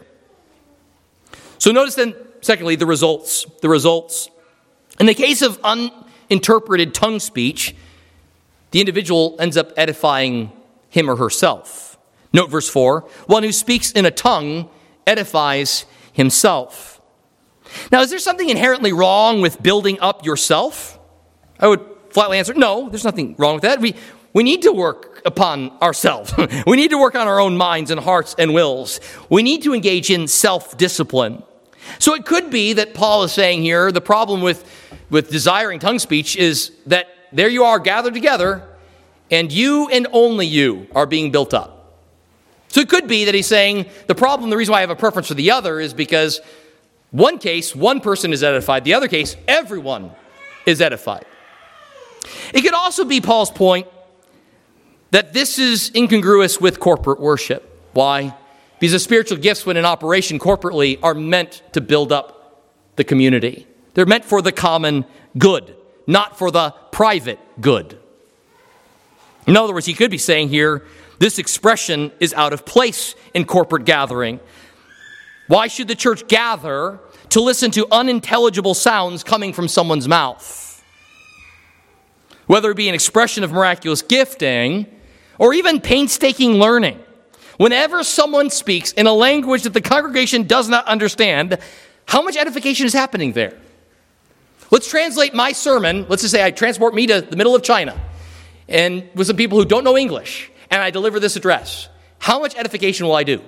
So notice then, secondly, the results. The results. In the case of uninterpreted tongue speech, the individual ends up edifying him or herself. Note verse 4, one who speaks in a tongue edifies himself. Now, is there something inherently wrong with building up yourself? I would flatly answer, no, there's nothing wrong with that. We need to work upon ourselves. We need to work on our own minds and hearts and wills. We need to engage in self-discipline. So it could be that Paul is saying here, the problem with desiring tongue speech is that there you are gathered together, and you and only you are being built up. So it could be that he's saying the reason why I have a preference for the other is because one case, one person is edified. The other case, everyone is edified. It could also be Paul's point that this is incongruous with corporate worship. Why? Because the spiritual gifts, when in operation corporately, are meant to build up the community. They're meant for the common good, not for the private good. In other words, he could be saying here, this expression is out of place in corporate gathering. Why should the church gather to listen to unintelligible sounds coming from someone's mouth? whether it be an expression of miraculous gifting or even painstaking learning. Whenever someone speaks in a language that the congregation does not understand, how much edification is happening there? Let's translate my sermon. Let's just say I transport me to the middle of China and with some people who don't know English, and I deliver this address. How much edification will I do?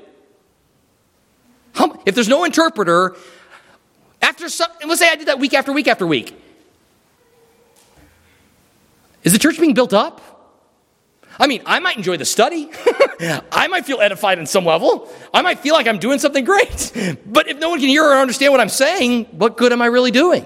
If there's no interpreter, let's say I did that week after week after week. Is the church being built up? I mean, I might enjoy the study. I might feel edified on some level. I might feel like I'm doing something great. But if no one can hear or understand what I'm saying, what good am I really doing?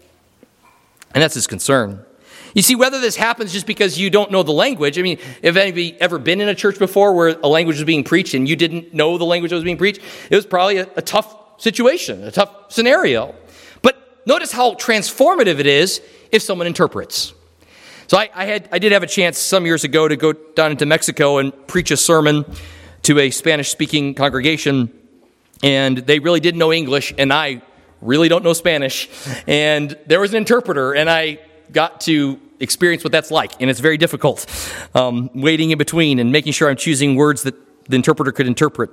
And that's his concern. You see, whether this happens just because you don't know the language, I mean, have anybody ever been in a church before where a language was being preached and you didn't know the language that was being preached? It was probably a tough situation, a tough scenario. But notice how transformative it is if someone interprets. So I did have a chance some years ago to go down into Mexico and preach a sermon to a Spanish-speaking congregation, and they really didn't know English, and I really don't know Spanish, and there was an interpreter, and I got to experience what that's like, and it's very difficult, waiting in between and making sure I'm choosing words that the interpreter could interpret.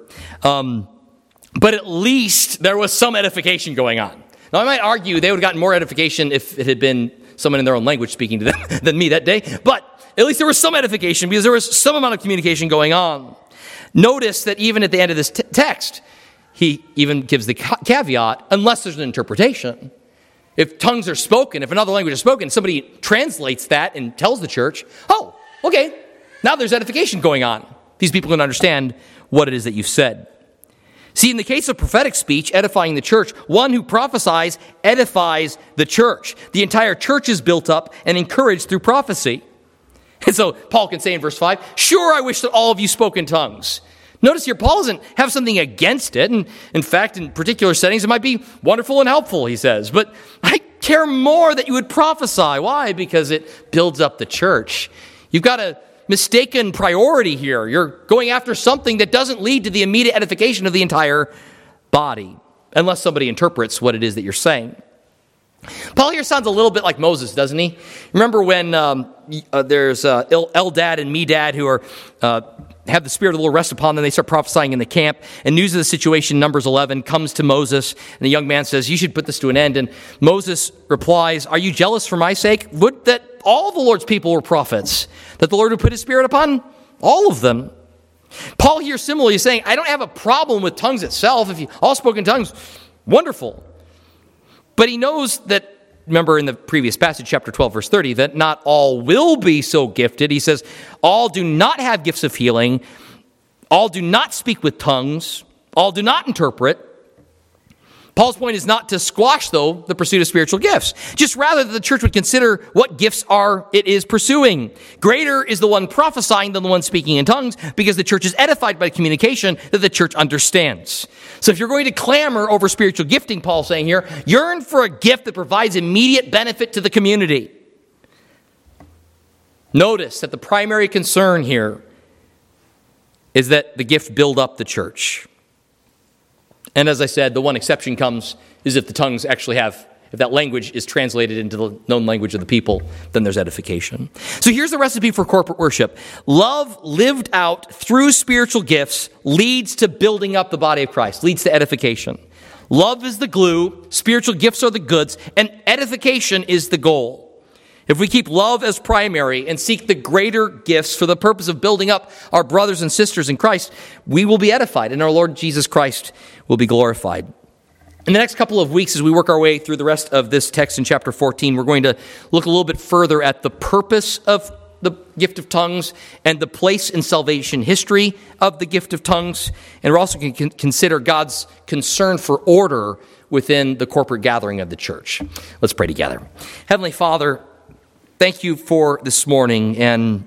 But at least there was some edification going on. Now, I might argue they would have gotten more edification if it had been someone in their own language speaking to them than me that day, but at least there was some edification because there was some amount of communication going on. Notice that even at the end of this text, he even gives the caveat, unless there's an interpretation. If tongues are spoken, if another language is spoken, somebody translates that and tells the church, oh, okay, now there's edification going on. These people can understand what it is that you've said. See, in the case of prophetic speech, edifying the church, one who prophesies edifies the church. The entire church is built up and encouraged through prophecy. And so Paul can say in verse 5, sure, I wish that all of you spoke in tongues. Notice here, Paul doesn't have something against it. And in fact, in particular settings, it might be wonderful and helpful, he says. But I care more that you would prophesy. Why? Because it builds up the church. You've got a mistaken priority here. You're going after something that doesn't lead to the immediate edification of the entire body, unless somebody interprets what it is that you're saying. Paul here sounds a little bit like Moses, doesn't he? Remember when there's Eldad and Medad who are have the Spirit of the Lord rest upon them. They start prophesying in the camp, and news of the situation, Numbers 11, comes to Moses, and the young man says, you should put this to an end. And Moses replies, are you jealous for my sake? Would that all the Lord's people were prophets, that the Lord would put his Spirit upon all of them. Paul here similarly is saying, I don't have a problem with tongues itself. If you all spoke in tongues, wonderful. But he knows that, remember in the previous passage, chapter 12, verse 30, that not all will be so gifted. He says, all do not have gifts of healing. All do not speak with tongues. All do not interpret. Paul's point is not to squash, though, the pursuit of spiritual gifts. Just rather that the church would consider what gifts it is pursuing. Greater is the one prophesying than the one speaking in tongues, because the church is edified by communication that the church understands. So if you're going to clamor over spiritual gifting, Paul's saying here, yearn for a gift that provides immediate benefit to the community. Notice that the primary concern here is that the gift build up the church. And as I said, the one exception comes is if the tongues actually if that language is translated into the known language of the people, then there's edification. So here's the recipe for corporate worship. Love lived out through spiritual gifts leads to building up the body of Christ, leads to edification. Love is the glue, spiritual gifts are the goods, and edification is the goal. If we keep love as primary and seek the greater gifts for the purpose of building up our brothers and sisters in Christ, we will be edified, and our Lord Jesus Christ will be glorified. In the next couple of weeks, as we work our way through the rest of this text in chapter 14, we're going to look a little bit further at the purpose of the gift of tongues and the place in salvation history of the gift of tongues. And we're also going to consider God's concern for order within the corporate gathering of the church. Let's pray together. Heavenly Father, thank you for this morning and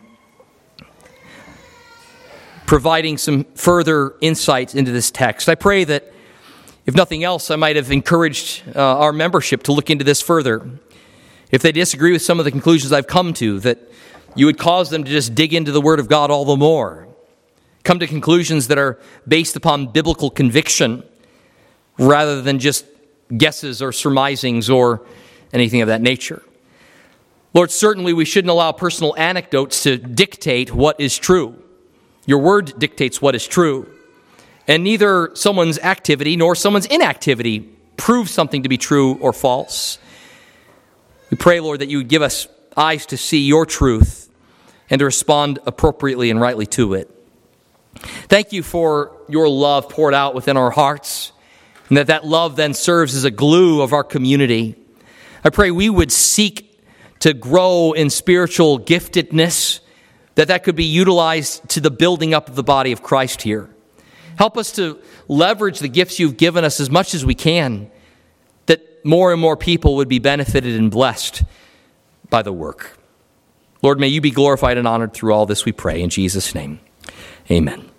providing some further insights into this text. I pray that, if nothing else, I might have encouraged our membership to look into this further. If they disagree with some of the conclusions I've come to, that you would cause them to just dig into the Word of God all the more, come to conclusions that are based upon biblical conviction rather than just guesses or surmisings or anything of that nature. Lord, certainly we shouldn't allow personal anecdotes to dictate what is true. Your word dictates what is true. And neither someone's activity nor someone's inactivity proves something to be true or false. We pray, Lord, that you would give us eyes to see your truth and to respond appropriately and rightly to it. Thank you for your love poured out within our hearts, and that love then serves as a glue of our community. I pray we would seek to grow in spiritual giftedness, that could be utilized to the building up of the body of Christ here. Help us to leverage the gifts you've given us as much as we can, that more and more people would be benefited and blessed by the work. Lord, may you be glorified and honored through all this, we pray. In Jesus' name, amen.